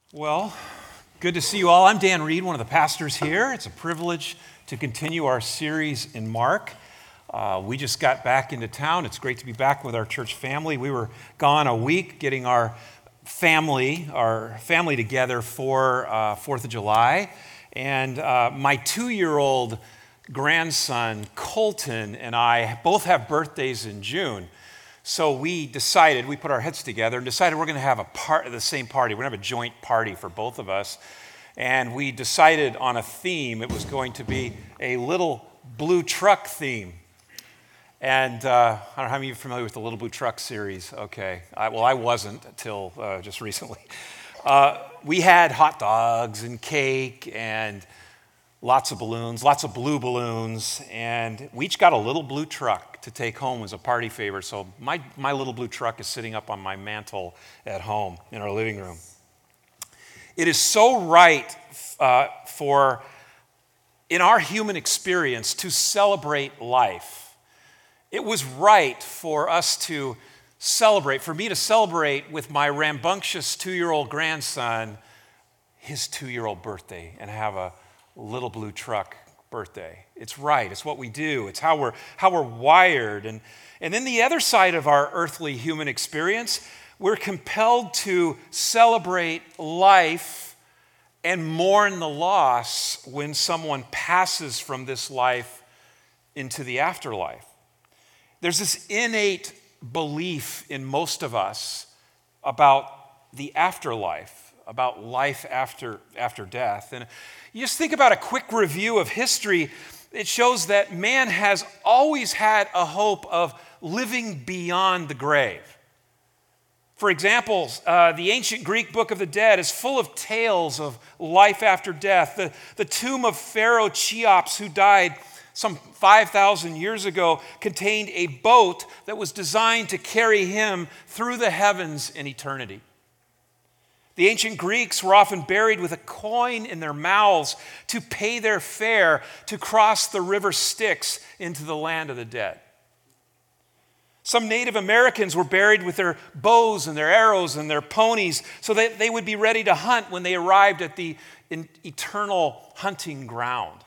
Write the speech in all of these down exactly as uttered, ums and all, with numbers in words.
Well, good to see you all. I'm Dan Reed, one of the pastors here. It's a privilege to continue our series in Mark. Uh, we just got back into town. It's great to be back with our church family. We were gone a week getting our family, our family together for uh, fourth of July. And uh, my two-year-old grandson, Colton, and I both have birthdays in June. So we decided, we put our heads together and decided we're going to have a part the same party. We're going to have a joint party for both of us. And we decided on a theme. It was going to be a little blue truck theme. And uh, I don't know how many of you are familiar with the Little Blue Truck series. Okay. I, well, I wasn't until uh, just recently. Uh, we had hot dogs and cake and lots of balloons, lots of blue balloons, and we each got a little blue truck to take home as a party favor. So my, my little blue truck is sitting up on my mantle at home in our living room. It is so right uh, for, in our human experience, to celebrate life. It was right for us to celebrate, for me to celebrate with my rambunctious two-year-old grandson his two-year-old birthday and have a little blue truck birthday. It's right. It's what we do. It's how we're how we're wired. And, and then the other side of our earthly human experience, we're compelled to celebrate life and mourn the loss when someone passes from this life into the afterlife. There's this innate belief in most of us about the afterlife, about life after, after death. And you just think about a quick review of history. It shows that man has always had a hope of living beyond the grave. For example, uh, the ancient Greek Book of the Dead is full of tales of life after death. The, the tomb of Pharaoh Cheops, who died some five thousand years ago, contained a boat that was designed to carry him through the heavens in eternity. The ancient Greeks were often buried with a coin in their mouths to pay their fare to cross the river Styx into the land of the dead. Some Native Americans were buried with their bows and their arrows and their ponies so that they would be ready to hunt when they arrived at the eternal hunting ground.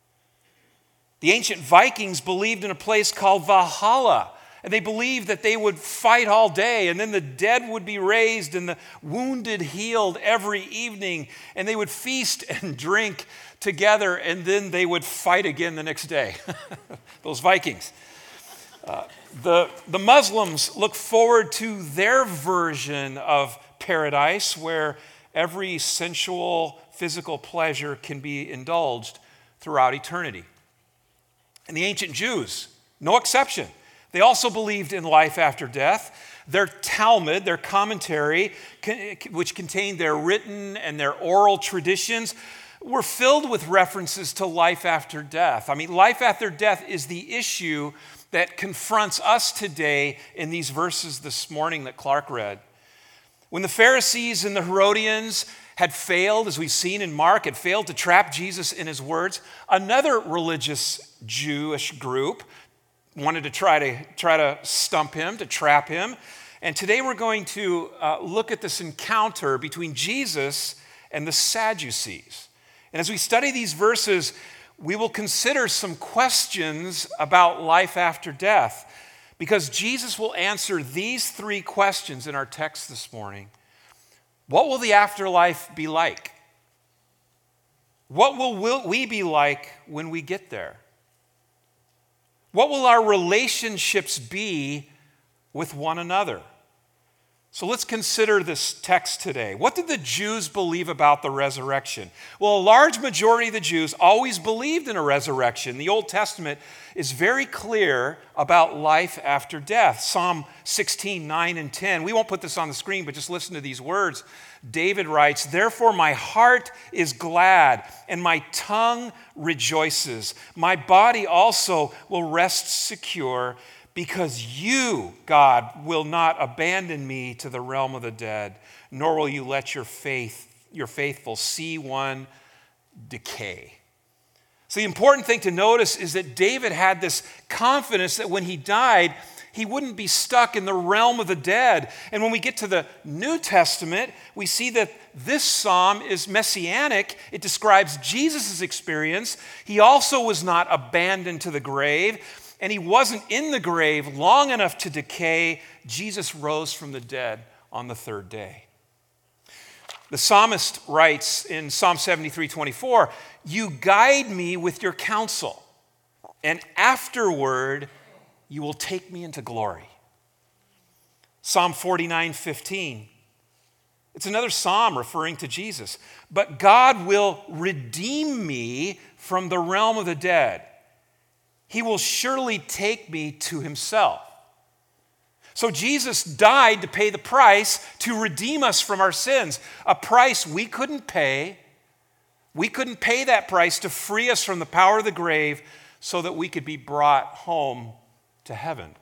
The ancient Vikings believed in a place called Valhalla. And they believed that they would fight all day, and then the dead would be raised and the wounded healed every evening, and they would feast and drink together, and then they would fight again the next day. Those Vikings. Uh, the, the Muslims look forward to their version of paradise, where every sensual, physical pleasure can be indulged throughout eternity. And the ancient Jews, no exception. They also believed in life after death. Their Talmud, their commentary, which contained their written and their oral traditions, were filled with references to life after death. I mean, life after death is the issue that confronts us today in these verses this morning that Clark read. When the Pharisees and the Herodians had failed, as we've seen in Mark, had failed to trap Jesus in his words, another religious Jewish group wanted to try to try to stump him, to trap him. And today we're going to uh, look at this encounter between Jesus and the Sadducees. And as we study these verses, we will consider some questions about life after death, because Jesus will answer these three questions in our text this morning. What will the afterlife be like? What will, will we be like when we get there? What will our relationships be with one another? So let's consider this text today. What did the Jews believe about the resurrection? Well, a large majority of the Jews always believed in a resurrection. The Old Testament is very clear about life after death. Psalm sixteen, nine and ten. We won't put this on the screen, but just listen to these words. David writes, "Therefore my heart is glad and my tongue rejoices. My body also will rest secure, because you, God, will not abandon me to the realm of the dead, nor will you let your faith, your faithful see one decay." So the important thing to notice is that David had this confidence that when he died, He wouldn't be stuck in the realm of the dead. And when we get to the New Testament, we see that this psalm is messianic. It describes Jesus' experience. He also was not abandoned to the grave, and he wasn't in the grave long enough to decay. Jesus rose from the dead on the third day. The psalmist writes in Psalm seventy-three twenty-four, "You guide me with your counsel, and afterward you will take me into glory." Psalm forty-nine fifteen. It's another psalm referring to Jesus. "But God will redeem me from the realm of the dead. He will surely take me to himself." So Jesus died to pay the price to redeem us from our sins, a price we couldn't pay. We couldn't pay that price to free us from the power of the grave so that we could be brought home to heaven.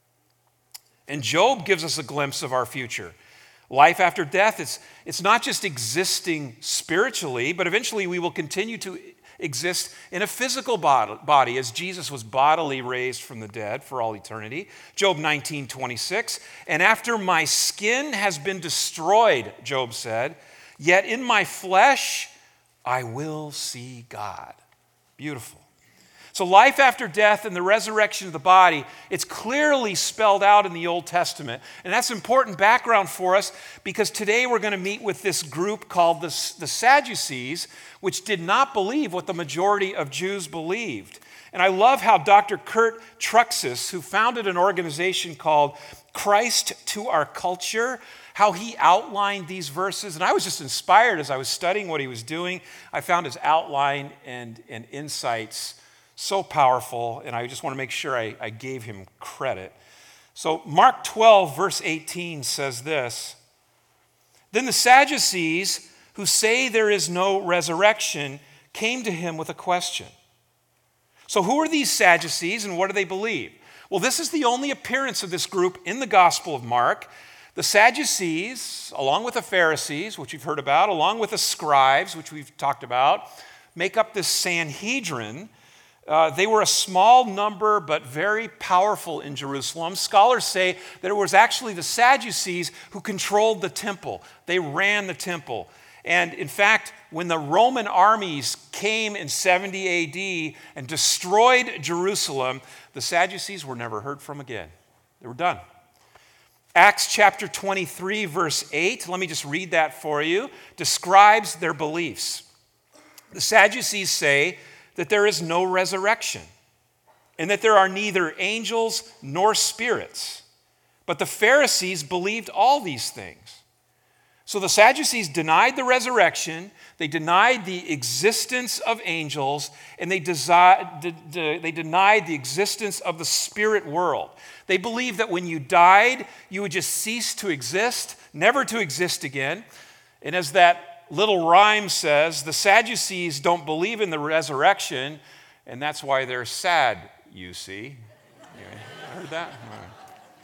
And Job gives us a glimpse of our future. Life after death, it's, it's not just existing spiritually, but eventually we will continue to exist in a physical body as Jesus was bodily raised from the dead for all eternity. Job nineteen twenty-six, "And after my skin has been destroyed," Job said, "yet in my flesh I will see God." Beautiful. So life after death and the resurrection of the body, it's clearly spelled out in the Old Testament. And that's important background for us because today we're going to meet with this group called the, the Sadducees, which did not believe what the majority of Jews believed. And I love how Doctor Kurt Truxas, who founded an organization called Christ to Our Culture, how he outlined these verses. And I was just inspired as I was studying what he was doing. I found his outline and, and insights so powerful, and I just want to make sure I, I gave him credit. So Mark twelve, verse eighteen says this, "Then the Sadducees, who say there is no resurrection, came to him with a question." So who are these Sadducees and what do they believe? Well, this is the only appearance of this group in the Gospel of Mark. The Sadducees, along with the Pharisees, which you've heard about, along with the scribes, which we've talked about, make up this Sanhedrin. Uh, they were a small number, but very powerful in Jerusalem. Scholars say that it was actually the Sadducees who controlled the temple. They ran the temple. And in fact, when the Roman armies came in seventy A D and destroyed Jerusalem, the Sadducees were never heard from again. They were done. Acts chapter twenty-three, verse eight, let me just read that for you, describes their beliefs. The Sadducees say that there is no resurrection and that there are neither angels nor spirits. But the Pharisees believed all these things. So the Sadducees denied the resurrection, they denied the existence of angels, and they, desi- de- de- they denied the existence of the spirit world. They believed that when you died, you would just cease to exist, never to exist again. And as that little rhyme says, the Sadducees don't believe in the resurrection, and that's why they're sad, you see. You heard that? All right.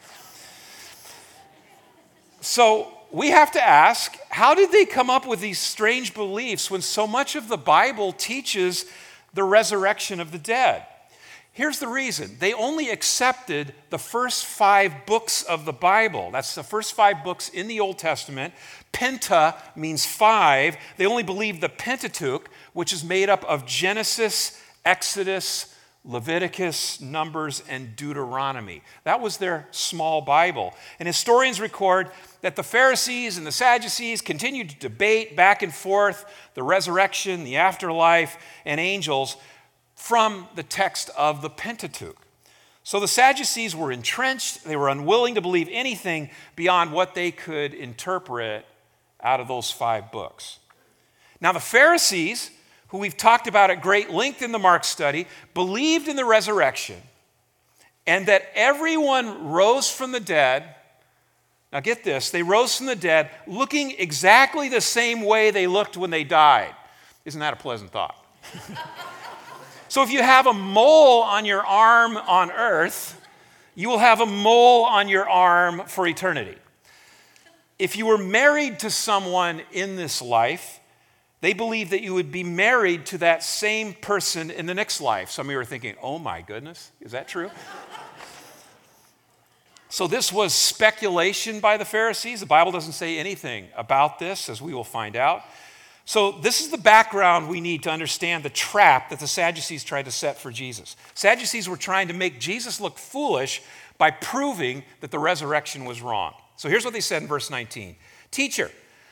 So we have to ask, how did they come up with these strange beliefs when so much of the Bible teaches the resurrection of the dead? Here's the reason. They only accepted the first five books of the Bible. That's the first five books in the Old Testament. Penta means five. They only believed the Pentateuch, which is made up of Genesis, Exodus, Leviticus, Numbers, and Deuteronomy. That was their small Bible. And historians record that the Pharisees and the Sadducees continued to debate back and forth the resurrection, the afterlife, and angels from the text of the Pentateuch. So the Sadducees were entrenched. They were unwilling to believe anything beyond what they could interpret out of those five books. Now the Pharisees, who we've talked about at great length in the Mark study, believed in the resurrection and that everyone rose from the dead. Now get this, they rose from the dead looking exactly the same way they looked when they died. Isn't that a pleasant thought? So if you have a mole on your arm on earth, you will have a mole on your arm for eternity. If you were married to someone in this life, they believe that you would be married to that same person in the next life. Some of you are thinking, oh my goodness, is that true? So this was speculation by the Pharisees. The Bible doesn't say anything about this, as we will find out. So this is the background we need to understand the trap that the Sadducees tried to set for Jesus. Sadducees were trying to make Jesus look foolish by proving that the resurrection was wrong. So here's what they said in verse nineteen. Teacher,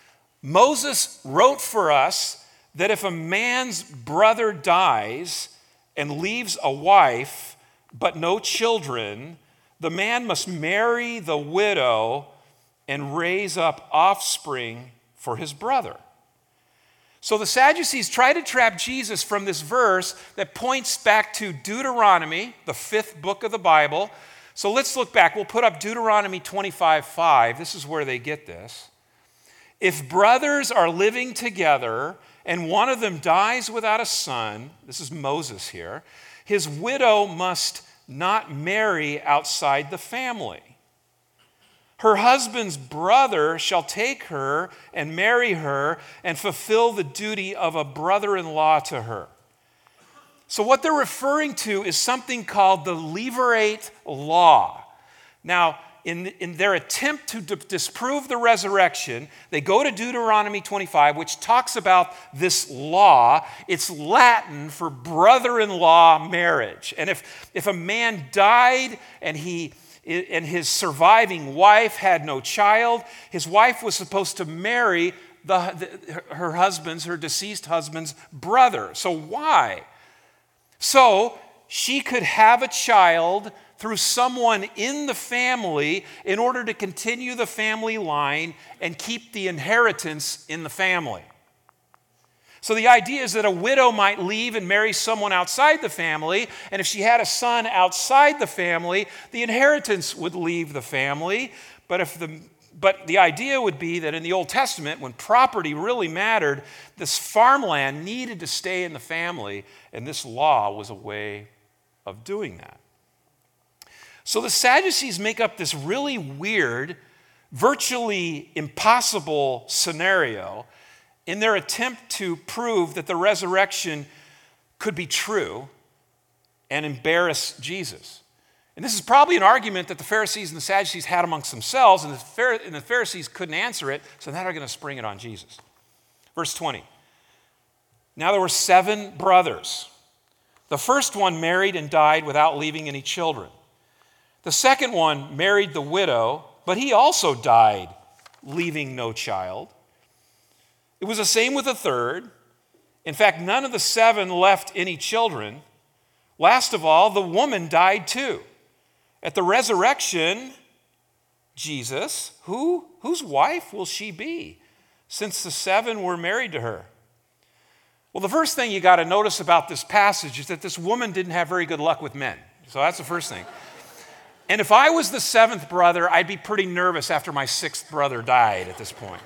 Moses wrote for us that if a man's brother dies and leaves a wife but no children, the man must marry the widow and raise up offspring for his brother. So the Sadducees try to trap Jesus from this verse that points back to Deuteronomy, the fifth book of the Bible. So let's look back. We'll put up Deuteronomy twenty-five five. This is where they get this. If brothers are living together and one of them dies without a son, this is Moses here, his widow must not marry outside the family. Her husband's brother shall take her and marry her and fulfill the duty of a brother-in-law to her. So what they're referring to is something called the Levirate law. Now, in, in their attempt to d- disprove the resurrection, they go to Deuteronomy twenty-five, which talks about this law. It's Latin for brother-in-law marriage. And if, if a man died and he and his surviving wife had no child, his wife was supposed to marry the, the, her husband's, her deceased husband's brother. So why? So she could have a child through someone in the family in order to continue the family line and keep the inheritance in the family. So the idea is that a widow might leave and marry someone outside the family, and if she had a son outside the family, the inheritance would leave the family. But if the but the idea would be that in the Old Testament, when property really mattered, this farmland needed to stay in the family, and this law was a way of doing that. So the Sadducees make up this really weird, virtually impossible scenario in their attempt to prove that the resurrection could be true and embarrass Jesus. And this is probably an argument that the Pharisees and the Sadducees had amongst themselves, and the Pharisees couldn't answer it, so now they're going to spring it on Jesus. Verse twenty. Now there were seven brothers. The first one married and died without leaving any children. The second one married the widow, but he also died, leaving no child. It was the same with the third. In fact, none of the seven left any children. Last of all, the woman died too. At the resurrection, Jesus, who, whose wife will she be, since the seven were married to her? Well, the first thing you got to notice about this passage is that this woman didn't have very good luck with men. So that's the first thing. And if I was the seventh brother, I'd be pretty nervous after my sixth brother died at this point.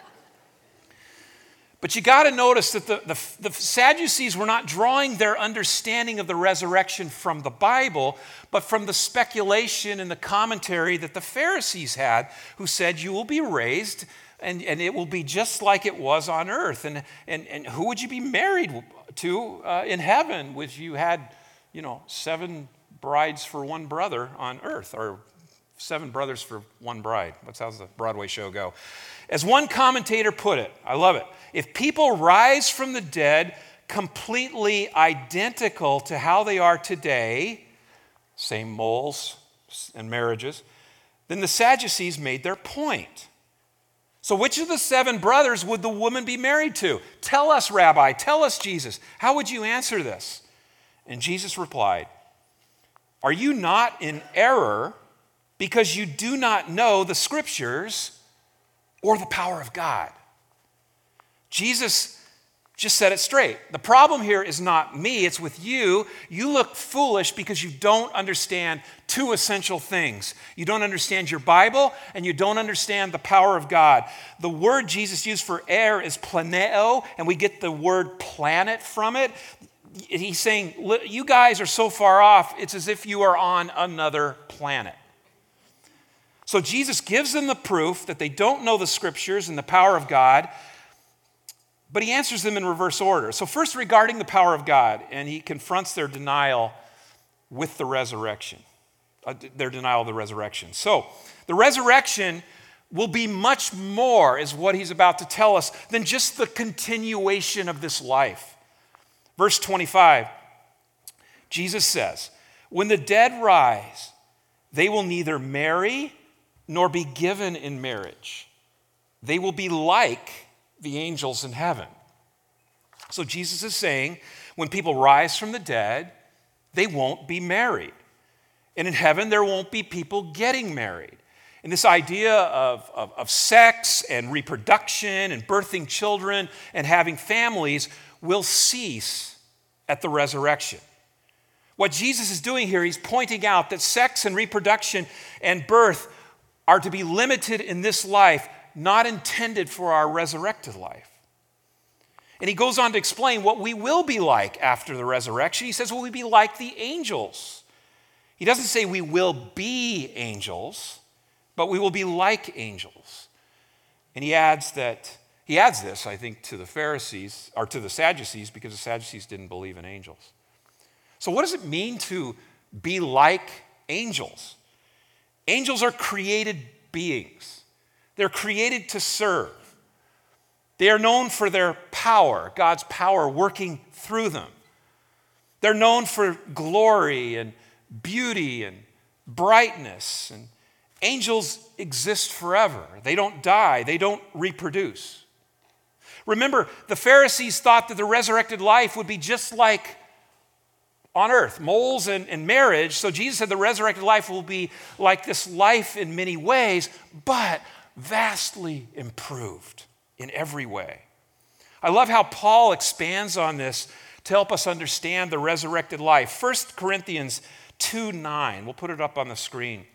But you got to notice that the, the, the Sadducees were not drawing their understanding of the resurrection from the Bible, but from the speculation and the commentary that the Pharisees had, who said, you will be raised and, and it will be just like it was on earth. And, and, and who would you be married to uh, in heaven, which you had, you know, seven brides for one brother on earth, or seven brothers for one bride. That's how the Broadway show go. As one commentator put it, I love it, if people rise from the dead completely identical to how they are today, same moles and marriages, then the Sadducees made their point. So which of the seven brothers would the woman be married to? Tell us, Rabbi, tell us, Jesus. How would you answer this? And Jesus replied, are you not in error because you do not know the Scriptures or the power of God? Jesus just said it straight. The problem here is not me, it's with you. You look foolish because you don't understand two essential things. You don't understand your Bible, and you don't understand the power of God. The word Jesus used for air is planeo, and we get the word planet from it. He's saying, you guys are so far off, it's as if you are on another planet. So Jesus gives them the proof that they don't know the Scriptures and the power of God, but he answers them in reverse order. So first, regarding the power of God, and he confronts their denial with the resurrection. uh, their denial of the resurrection. So the resurrection will be much more, is what he's about to tell us, than just the continuation of this life. Verse twenty-five, Jesus says, when the dead rise, they will neither marry nor be given in marriage. They will be like the angels in heaven. So Jesus is saying, when people rise from the dead, they won't be married. And in heaven, there won't be people getting married. And this idea of, of, of sex and reproduction and birthing children and having families will cease at the resurrection. What Jesus is doing here, he's pointing out that sex and reproduction and birth are to be limited in this life, not intended for our resurrected life. And he goes on to explain what we will be like after the resurrection. He says, will we be like the angels? He doesn't say we will be angels, but we will be like angels. And he adds that, he adds this, I think, to the Pharisees, or to the Sadducees, because the Sadducees didn't believe in angels. So what does it mean to be like angels? Angels are created beings. They're created to serve. They are known for their power, God's power working through them. They're known for glory and beauty and brightness. And angels exist forever. They don't die. They don't reproduce. Remember, the Pharisees thought that the resurrected life would be just like on earth, moles and, and marriage. So Jesus said the resurrected life will be like this life in many ways, but vastly improved in every way. I love how Paul expands on this to help us understand the resurrected life. First Corinthians two nine, we'll put it up on the screen.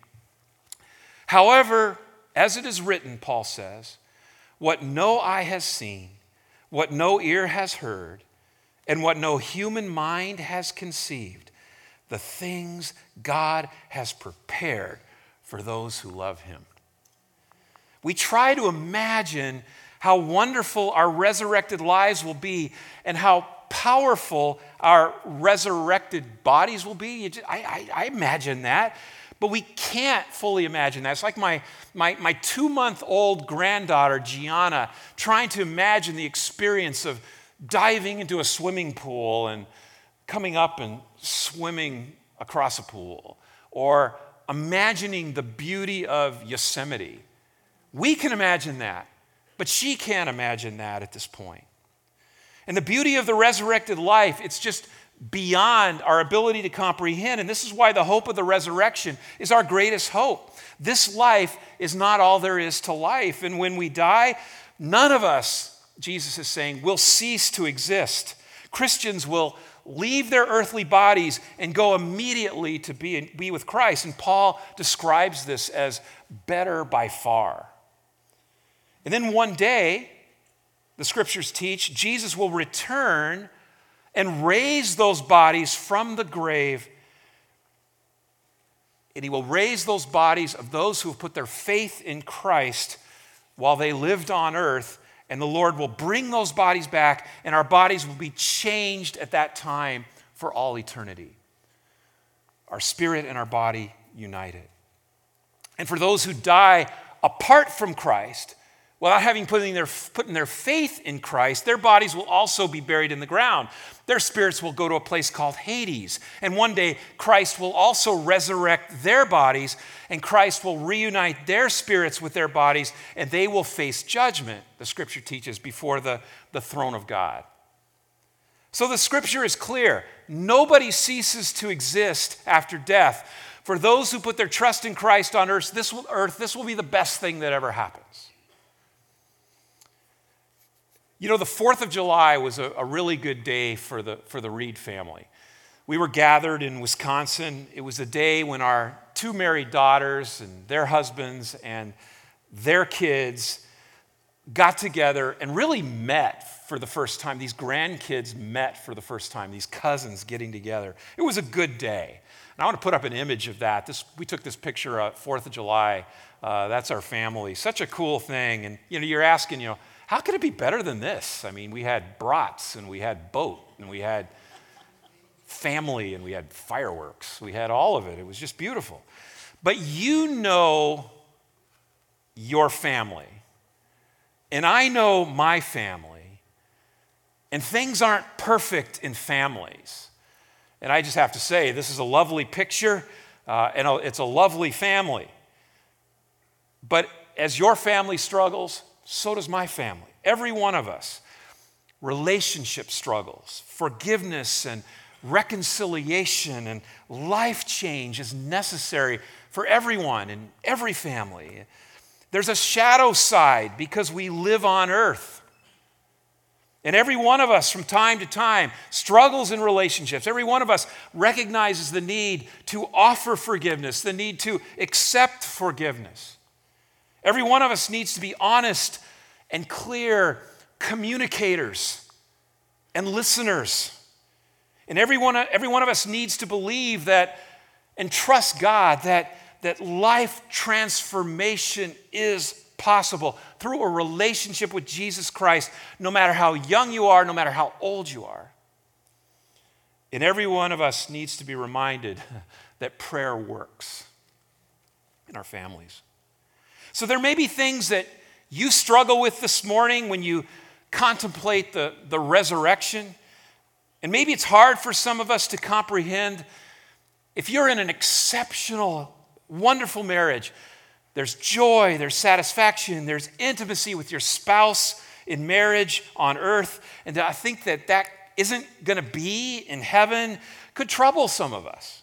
However, as it is written, Paul says, what no eye has seen, what no ear has heard, and what no human mind has conceived, the things God has prepared for those who love him. We try to imagine how wonderful our resurrected lives will be and how powerful our resurrected bodies will be. Just, I, I, I imagine that, but we can't fully imagine that. It's like my, my, my two-month-old granddaughter, Gianna, trying to imagine the experience of diving into a swimming pool and coming up and swimming across a pool, or imagining the beauty of Yosemite. We can imagine that, but she can't imagine that at this point. And the beauty of the resurrected life, it's just beyond our ability to comprehend. And this is why the hope of the resurrection is our greatest hope. This life is not all there is to life. And when we die, none of us, Jesus is saying, will cease to exist. Christians will leave their earthly bodies and go immediately to be, be with Christ. And Paul describes this as better by far. And then one day, the scriptures teach, Jesus will return and raise those bodies from the grave. And he will raise those bodies of those who have put their faith in Christ while they lived on earth. And the Lord will bring those bodies back, and our bodies will be changed at that time for all eternity. Our spirit and our body united. And for those who die apart from Christ, without having put in, their, put in their faith in Christ, their bodies will also be buried in the ground. Their spirits will go to a place called Hades. And one day, Christ will also resurrect their bodies, and Christ will reunite their spirits with their bodies, and they will face judgment, the scripture teaches, before the, the throne of God. So the scripture is clear. Nobody ceases to exist after death. For those who put their trust in Christ on earth, this will, earth, this will be the best thing that ever happens. You know, the fourth of July was a, a really good day for the, for the Reed family. We were gathered in Wisconsin. It was a day when our two married daughters and their husbands and their kids got together and really met for the first time. These grandkids met for the first time, these cousins getting together. It was a good day. And I want to put up an image of that. This, we took this picture of fourth of July. Uh, that's our family. Such a cool thing. And, you know, you're asking, you know, how could it be better than this? I mean, we had brats and we had boat and we had family, and we had fireworks. We had all of it. It was just beautiful. But you know your family, and I know my family, and things aren't perfect in families. And I just have to say, this is a lovely picture, uh, and it's a lovely family. But as your family struggles, so does my family. Every one of us. Relationship struggles, forgiveness and reconciliation and life change is necessary for everyone in every family. There's a shadow side because we live on earth. And every one of us from time to time struggles in relationships. Every one of us recognizes the need to offer forgiveness, the need to accept forgiveness. Every one of us needs to be honest and clear communicators and listeners. And every one, every one of us needs to believe that and trust God that, that life transformation is possible through a relationship with Jesus Christ, no matter how young you are, no matter how old you are. And every one of us needs to be reminded that prayer works in our families. So there may be things that you struggle with this morning when you contemplate the, the resurrection. And maybe it's hard for some of us to comprehend. If you're in an exceptional, wonderful marriage, there's joy, there's satisfaction, there's intimacy with your spouse in marriage on earth. And I think that that isn't going to be in heaven could trouble some of us.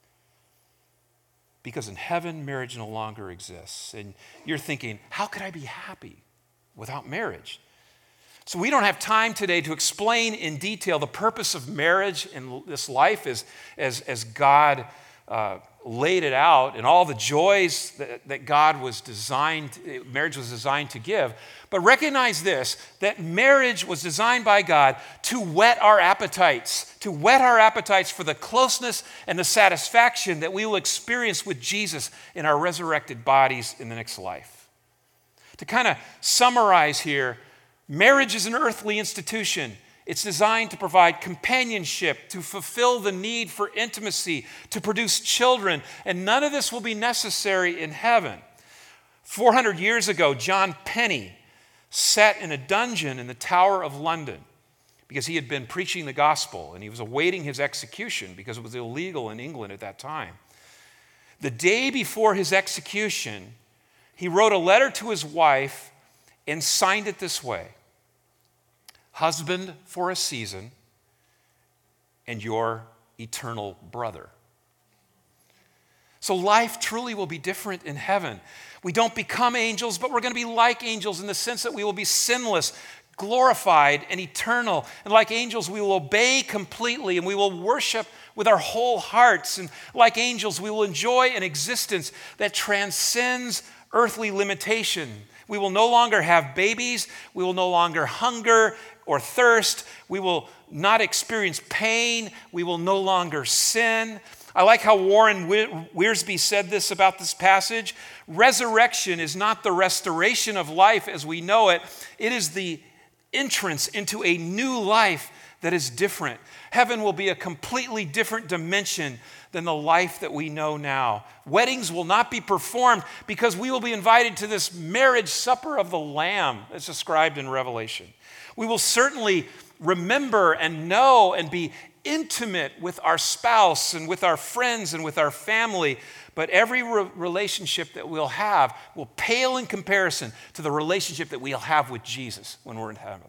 Because in heaven, marriage no longer exists. And you're thinking, how could I be happy without marriage? So we don't have time today to explain in detail the purpose of marriage in this life as, as, as God uh, laid it out and all the joys that, that God was designed, marriage was designed to give. But recognize this, that marriage was designed by God to whet our appetites, to whet our appetites for the closeness and the satisfaction that we will experience with Jesus in our resurrected bodies in the next life. To kind of summarize here, marriage is an earthly institution. It's designed to provide companionship, to fulfill the need for intimacy, to produce children, and none of this will be necessary in heaven. four hundred years ago, John Penny sat in a dungeon in the Tower of London because he had been preaching the gospel and he was awaiting his execution because it was illegal in England at that time. The day before his execution, he wrote a letter to his wife and signed it this way: husband for a season and your eternal brother. So life truly will be different in heaven. We don't become angels, but we're going to be like angels in the sense that we will be sinless, glorified, and eternal. And like angels, we will obey completely and we will worship with our whole hearts. And like angels, we will enjoy an existence that transcends earthly limitation. We will no longer have babies. We will no longer hunger or thirst. We will not experience pain. We will no longer sin. I like how Warren Wiersbe said this about this passage. Resurrection is not the restoration of life as we know it. It is the entrance into a new life that is different. Heaven will be a completely different dimension than the life that we know now. Weddings will not be performed because we will be invited to this marriage supper of the Lamb that's described in Revelation. We will certainly remember and know and be intimate with our spouse and with our friends and with our family, but every re- relationship that we'll have will pale in comparison to the relationship that we'll have with Jesus when we're in heaven.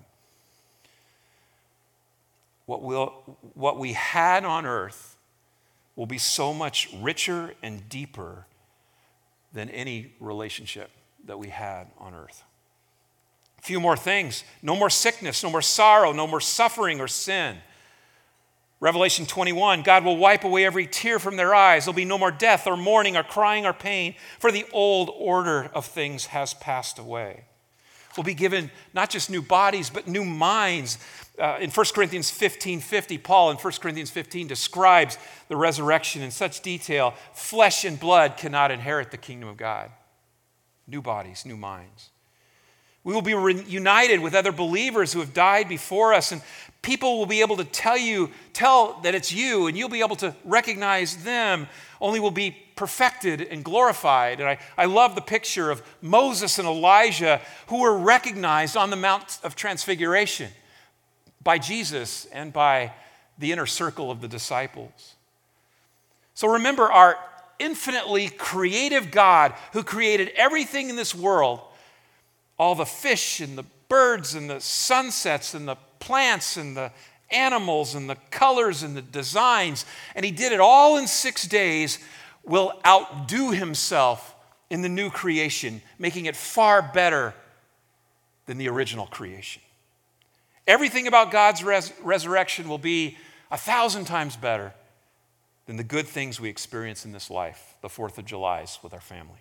What, we'll, what we had on earth will be so much richer and deeper than any relationship that we had on earth. A few more things. No more sickness, no more sorrow, no more suffering or sin. Revelation twenty-one, God will wipe away every tear from their eyes. There'll be no more death or mourning or crying or pain, for the old order of things has passed away. We'll be given not just new bodies, but new minds. Uh, in First Corinthians fifteen fifty, Paul in First Corinthians fifteen describes the resurrection in such detail. Flesh and blood cannot inherit the kingdom of God. New bodies, new minds. We will be reunited with other believers who have died before us, and People will be able to tell you, tell that it's you, and you'll be able to recognize them, only will be perfected and glorified. And I, I love the picture of Moses and Elijah, who were recognized on the Mount of Transfiguration by Jesus and by the inner circle of the disciples. So remember, our infinitely creative God who created everything in this world, all the fish and the birds and the sunsets and the plants and the animals and the colors and the designs, and he did it all in six days, will outdo himself in the new creation, making it far better than the original creation. Everything about God's res- resurrection will be a thousand times better than the good things we experience in this life, the fourth of July's with our family.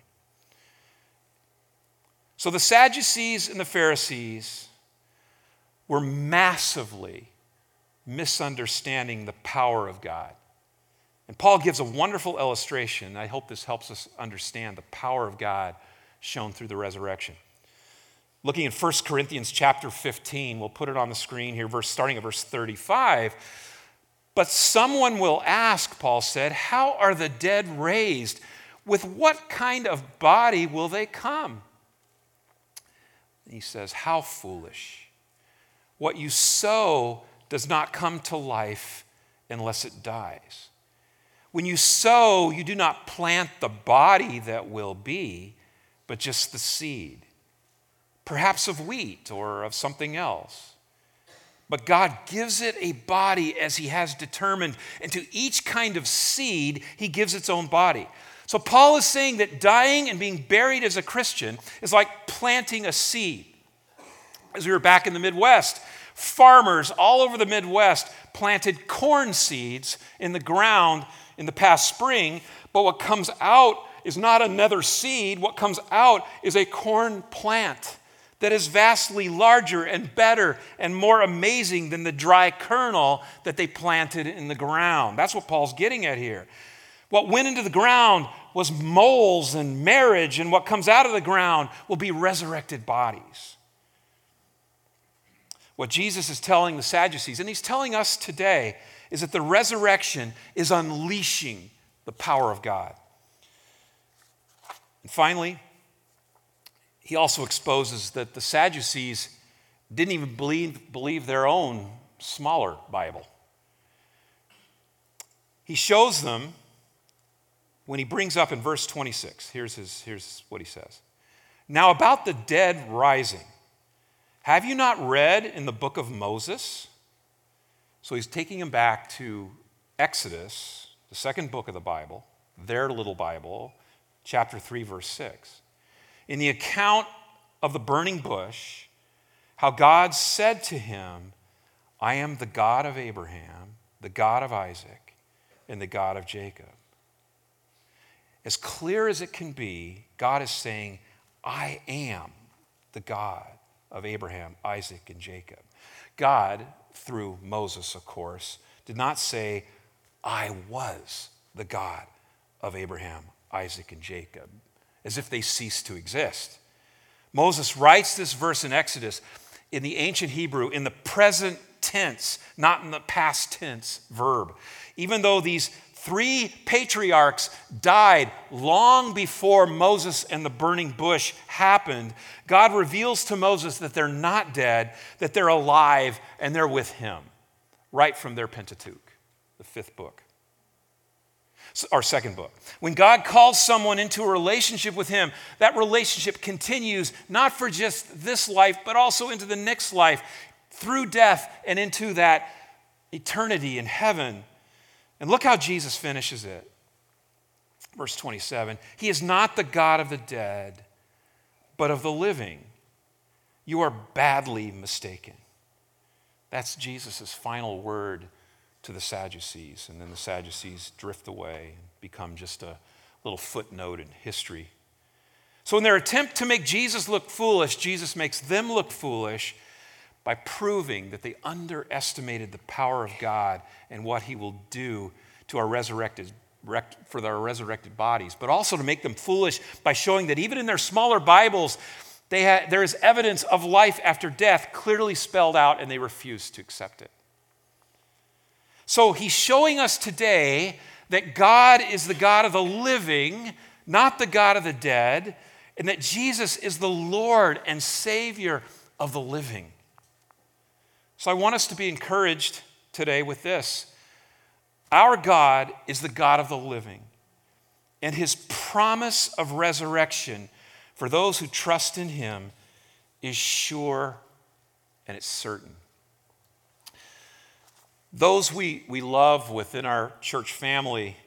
So the Sadducees and the Pharisees were massively misunderstanding the power of God. And Paul gives a wonderful illustration. I hope this helps us understand the power of God shown through the resurrection. Looking at First Corinthians chapter fifteen, we'll put it on the screen here, verse, starting at verse thirty-five. But someone will ask, Paul said, how are the dead raised? With what kind of body will they come? He says, how foolish. What you sow does not come to life unless it dies. When you sow, you do not plant the body that will be, but just the seed, perhaps of wheat or of something else. But God gives it a body as he has determined, and to each kind of seed, he gives its own body. So Paul is saying that dying and being buried as a Christian is like planting a seed. As we were back in the Midwest, farmers all over the Midwest planted corn seeds in the ground in the past spring, but what comes out is not another seed. What comes out is a corn plant that is vastly larger and better and more amazing than the dry kernel that they planted in the ground. That's what Paul's getting at here. What went into the ground was moles and marriage, and what comes out of the ground will be resurrected bodies. What Jesus is telling the Sadducees, and he's telling us today, is that the resurrection is unleashing the power of God. And finally, he also exposes that the Sadducees didn't even believe, believe their own smaller Bible. He shows them when he brings up in verse twenty-six, here's, his, here's what he says. Now about the dead rising, have you not read in the book of Moses? So he's taking him back to Exodus, the second book of the Bible, their little Bible, chapter three, verse six. In the account of the burning bush, how God said to him, I am the God of Abraham, the God of Isaac, and the God of Jacob. As clear as it can be, God is saying, I am the God of Abraham, Isaac, and Jacob. God, through Moses, of course, did not say, I was the God of Abraham, Isaac, and Jacob, as if they ceased to exist. Moses writes this verse in Exodus in the ancient Hebrew in the present tense, not in the past tense verb. Even though these three patriarchs died long before Moses and the burning bush happened, God reveals to Moses that they're not dead, that they're alive, and they're with him, right from their Pentateuch, the fifth book, our second book. When God calls someone into a relationship with him, that relationship continues not for just this life, but also into the next life, through death and into that eternity in heaven. And look how Jesus finishes it. Verse twenty-seven, he is not the God of the dead, but of the living. You are badly mistaken. That's Jesus' final word to the Sadducees. And then the Sadducees drift away and become just a little footnote in history. So in their attempt to make Jesus look foolish, Jesus makes them look foolish by proving that they underestimated the power of God and what he will do to our resurrected, for our resurrected bodies, but also to make them foolish by showing that even in their smaller Bibles, they had, there is evidence of life after death clearly spelled out, and they refused to accept it. So he's showing us today that God is the God of the living, not the God of the dead, and that Jesus is the Lord and Savior of the living. So I want us to be encouraged today with this. Our God is the God of the living, and his promise of resurrection for those who trust in him is sure and it's certain. Those we, we love within our church family,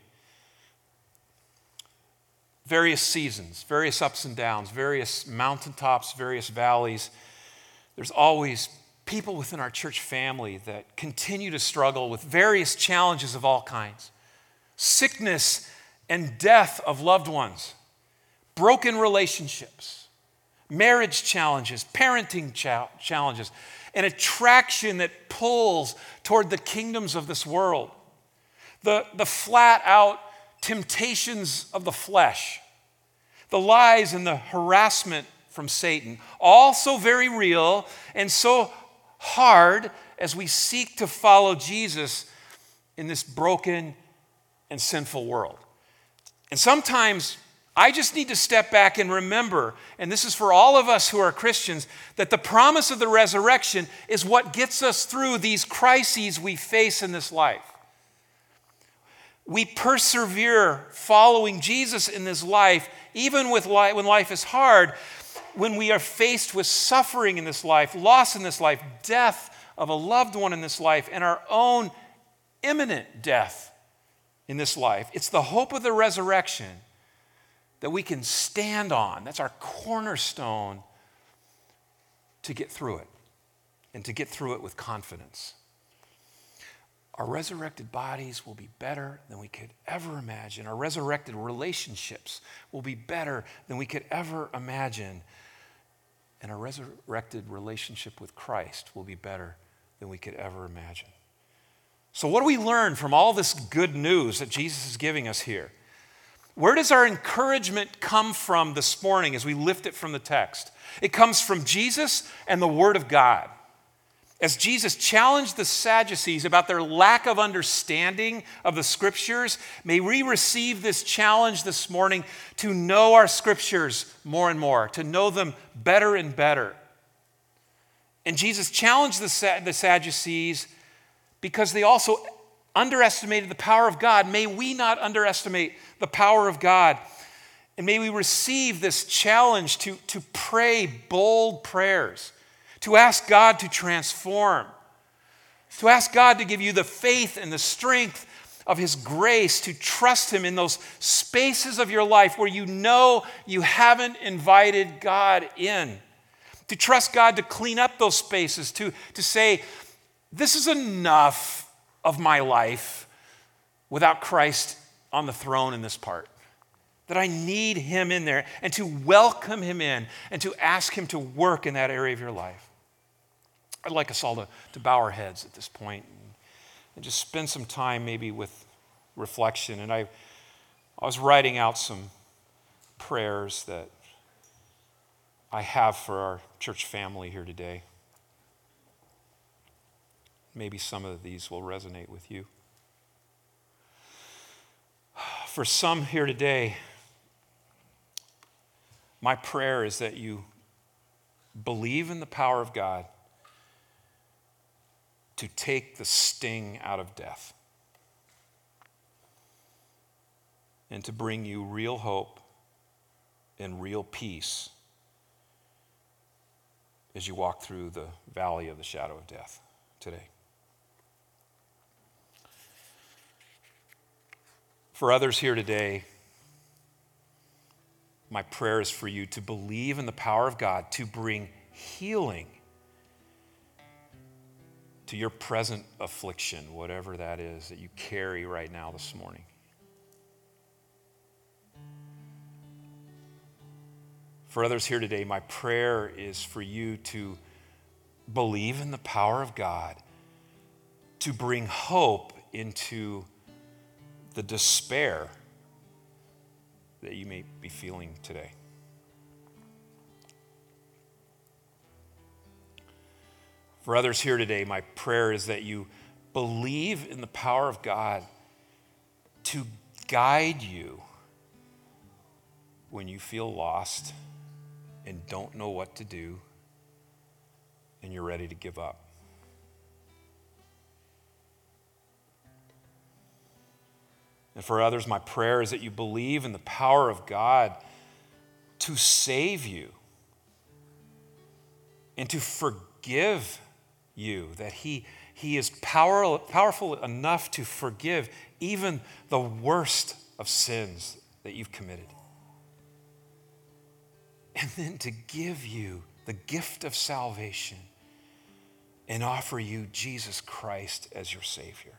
various seasons, various ups and downs, various mountaintops, various valleys, there's always people within our church family that continue to struggle with various challenges of all kinds. Sickness and death of loved ones, broken relationships, marriage challenges, parenting cha- challenges, an attraction that pulls toward the kingdoms of this world, the, the flat out temptations of the flesh, the lies and the harassment from Satan, all so very real and so hard as we seek to follow Jesus in this broken and sinful world. And sometimes I just need to step back and remember, and this is for all of us who are Christians, that the promise of the resurrection is what gets us through these crises we face in this life. We persevere following Jesus in this life, even with life, when life is hard, when we are faced with suffering in this life, loss in this life, death of a loved one in this life, and our own imminent death in this life. It's the hope of the resurrection that we can stand on. That's our cornerstone to get through it, and to get through it with confidence. Our resurrected bodies will be better than we could ever imagine. Our resurrected relationships will be better than we could ever imagine. And our resurrected relationship with Christ will be better than we could ever imagine. So what do we learn from all this good news that Jesus is giving us here? Where does our encouragement come from this morning as we lift it from the text? It comes from Jesus and the Word of God. As Jesus challenged the Sadducees about their lack of understanding of the Scriptures, may we receive this challenge this morning to know our Scriptures more and more, to know them better and better. And Jesus challenged the, the Sadducees because they also underestimated the power of God. May we not underestimate the power of God. And may we receive this challenge to, to pray bold prayers, to ask God to transform, to ask God to give you the faith and the strength of His grace, to trust Him in those spaces of your life where you know you haven't invited God in, to trust God to clean up those spaces, to, to say, this is enough of my life without Christ on the throne in this part, that I need Him in there, and to welcome Him in and to ask Him to work in that area of your life. I'd like us all to, to bow our heads at this point and, and just spend some time maybe with reflection. And I, I was writing out some prayers that I have for our church family here today. Maybe some of these will resonate with you. For some here today, my prayer is that you believe in the power of God to take the sting out of death and to bring you real hope and real peace as you walk through the valley of the shadow of death today. For others here today, my prayer is for you to believe in the power of God to bring healing to your present affliction, whatever that is that you carry right now this morning. For others here today, my prayer is for you to believe in the power of God to bring hope into the despair that you may be feeling today. For others here today, my prayer is that you Believe in the power of God to guide you when you feel lost and don't know what to do and you're ready to give up. And for others, my prayer is that you believe in the power of God to save you and to forgive you, that he, he is power, powerful enough to forgive even the worst of sins that you've committed. And then to give you the gift of salvation and offer you Jesus Christ as your Savior.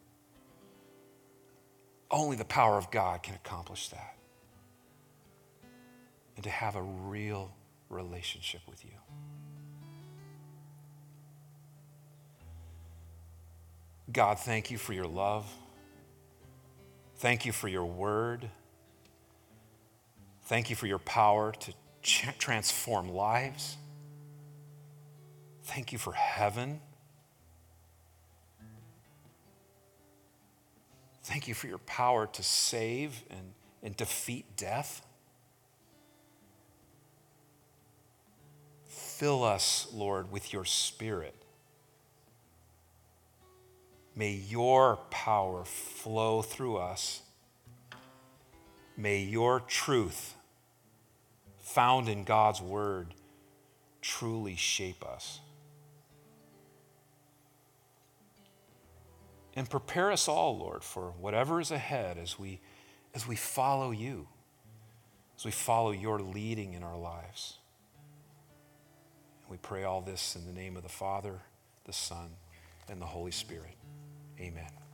Only the power of God can accomplish that. And to have a real relationship with you. God, thank you for your love. Thank you for your word. Thank you for your power to ch- transform lives. Thank you for heaven. Thank you for your power to save and, and defeat death. Fill us, Lord, with your Spirit. May your power flow through us. May your truth found in God's word truly shape us. And prepare us all, Lord, for whatever is ahead as we, as we follow you, as we follow your leading in our lives. And we pray all this in the name of the Father, the Son, and the Holy Spirit. Amen.